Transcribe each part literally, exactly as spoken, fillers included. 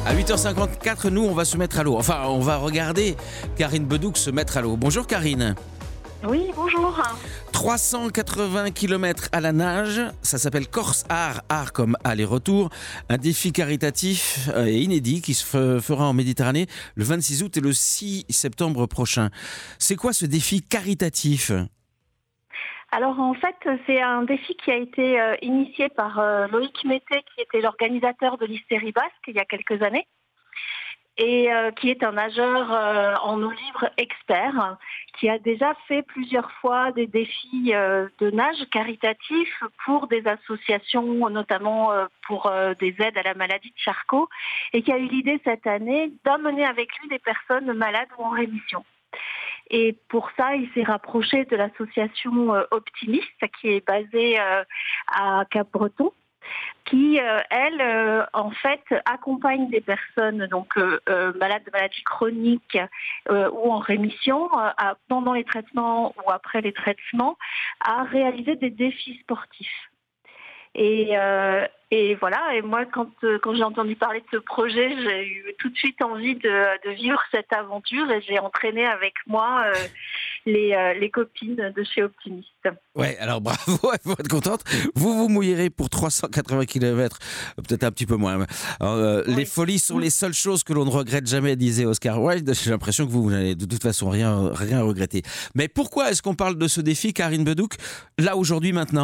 À huit heures cinquante-quatre, nous, on va se mettre à l'eau. Enfin, on va regarder Karine Bedouk se mettre à l'eau. Bonjour Karine. Oui, bonjour. trois cent quatre-vingts kilomètres à la nage, ça s'appelle Corse Art, art comme aller-retour. Un défi caritatif et inédit qui se fera en Méditerranée le vingt-six août et le six septembre prochain. C'est quoi ce défi caritatif ? Alors en fait, c'est un défi qui a été euh, initié par euh, Loïc Mété, qui était l'organisateur de l'Hystérie Basque il y a quelques années, et euh, qui est un nageur euh, en eau libre expert, qui a déjà fait plusieurs fois des défis euh, de nage caritatifs pour des associations, notamment euh, pour euh, des aides à la maladie de Charcot, et qui a eu l'idée cette année d'emmener avec lui des personnes malades ou en rémission. Et pour ça, il s'est rapproché de l'association euh, Optimiste, qui est basée euh, à Cap-Breton, qui, euh, elle, euh, en fait, accompagne des personnes donc euh, euh, malades de maladies chroniques euh, ou en rémission, euh, à, pendant les traitements ou après les traitements, à réaliser des défis sportifs. Et, euh, et voilà, et moi quand, euh, quand j'ai entendu parler de ce projet, j'ai eu tout de suite envie de, de vivre cette aventure et j'ai entraîné avec moi euh, les, euh, les copines de chez Optimiste. Ouais, alors bravo, il faut être contente. Vous vous mouillerez pour trois cent quatre-vingts kilomètres, peut-être un petit peu moins. Alors, euh, Oui. Les folies sont les seules choses que l'on ne regrette jamais, disait Oscar Wilde. J'ai l'impression que vous, vous n'allez de toute façon rien, rien regretter. Mais pourquoi est-ce qu'on parle de ce défi, Karine Bedouk, là, aujourd'hui, maintenant ?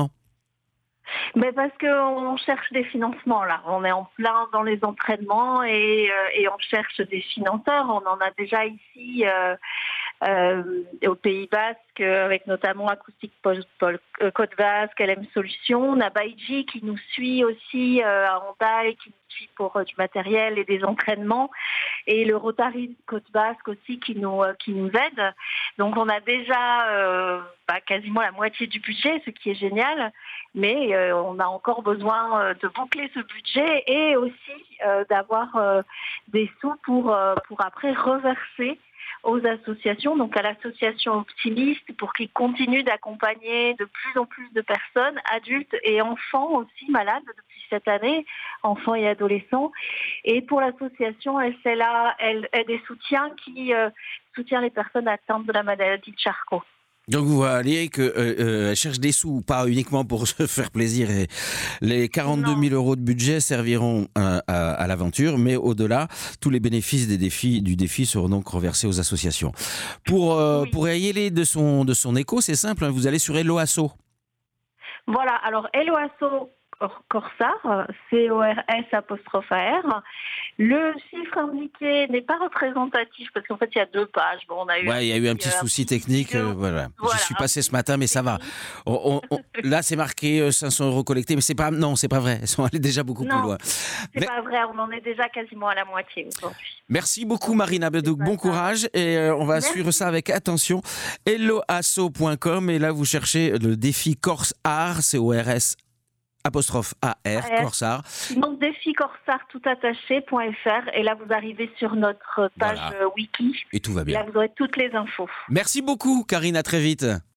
Mais parce qu'on cherche des financements là, on est en plein dans les entraînements et, euh, et on cherche des financeurs. On en a déjà ici euh, euh, au Pays Basque avec notamment Acoustique Pol- Pol- euh, Côte Basque, L M Solutions. On a Baïdji qui nous suit aussi euh, à Hondaï, qui nous suit pour euh, du matériel et des entraînements. Et le Rotary Côte Basque aussi qui nous, euh, qui nous aide. Donc on a déjà euh, bah, quasiment la moitié du budget, ce qui est génial. Mais euh, on a encore besoin euh, de boucler ce budget et aussi euh, d'avoir euh, des sous pour, euh, pour après reverser aux associations, donc à l'association Optimiste, pour qu'ils continuent d'accompagner de plus en plus de personnes, adultes et enfants aussi malades depuis cette année, enfants et adolescents. Et pour l'association S L A, elle aide et soutien qui euh, soutient les personnes atteintes de la maladie de Charcot. Donc vous voyez qu'elle euh, euh, cherche des sous, pas uniquement pour se faire plaisir. Et les quarante-deux mille euros de budget serviront à, à, à l'aventure, mais au-delà, tous les bénéfices des défis, du défi seront donc reversés aux associations. Pour, euh, Oui. pour y aller de son, de son écho, c'est simple, hein, vous allez sur Hello Asso. Voilà, alors Hello Asso Corsart, C O R S apostrophe A R. Le chiffre indiqué n'est pas représentatif parce qu'en fait il y a deux pages. Bon, on a eu Ouais, il y a eu un petit, petit euh, souci petit technique, vidéo. euh, voilà. Voilà, Je suis un passé ce petit matin, mais ça va. technique. On- on- on- là, c'est marqué euh, cinq cents euros collectés, mais c'est pas, non, c'est pas vrai. Elles sont allées déjà beaucoup plus Non, loin. c'est Mais, pas vrai, on en est déjà quasiment à la moitié aujourd'hui. merci beaucoup, Donc, Marina c'est Bedouk. pas Bon ça. courage et euh, on va Merci. suivre ça avec attention. hello asso point com et là, vous cherchez le défi Corse Art, C O R S apostrophe A R, A R. Corse Art. Sinon, défi corsart tout attaché point F R et là vous arrivez sur notre page Voilà. euh, wiki. Et tout va Là bien. vous aurez toutes les infos. Merci beaucoup, Karine. À très vite.